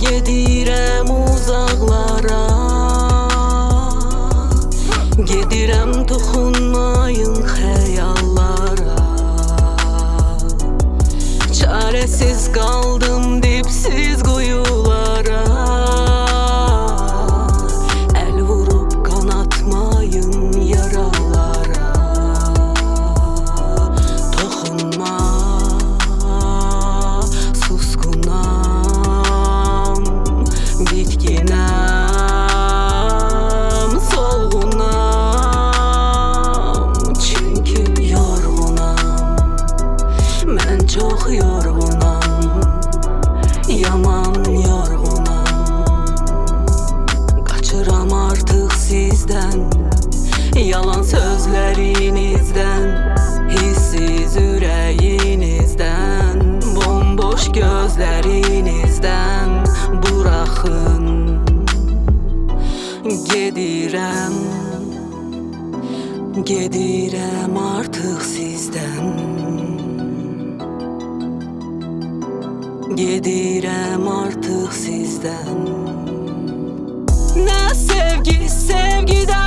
gedirəm uzaqlara, gedirəm toxunmayın xəyallara. Çarəsiz qaldım dipsiz quyulara, əl vurub qanatmayın yaralara. Toxunma, susqunam, bitkinəm, solğunam. Çünki yorğunam, mən çox yorğunam, yaman yorğunam. Qaçıram artıq sizdən, yalan sözlərinizdən, hissiz ürəyinizdən, bomboş gözlərinizdən. Buraxın, gedirəm, gedirəm artıq sizdən, gedirəm artıq sizdən. Nə sevgi, sevgidən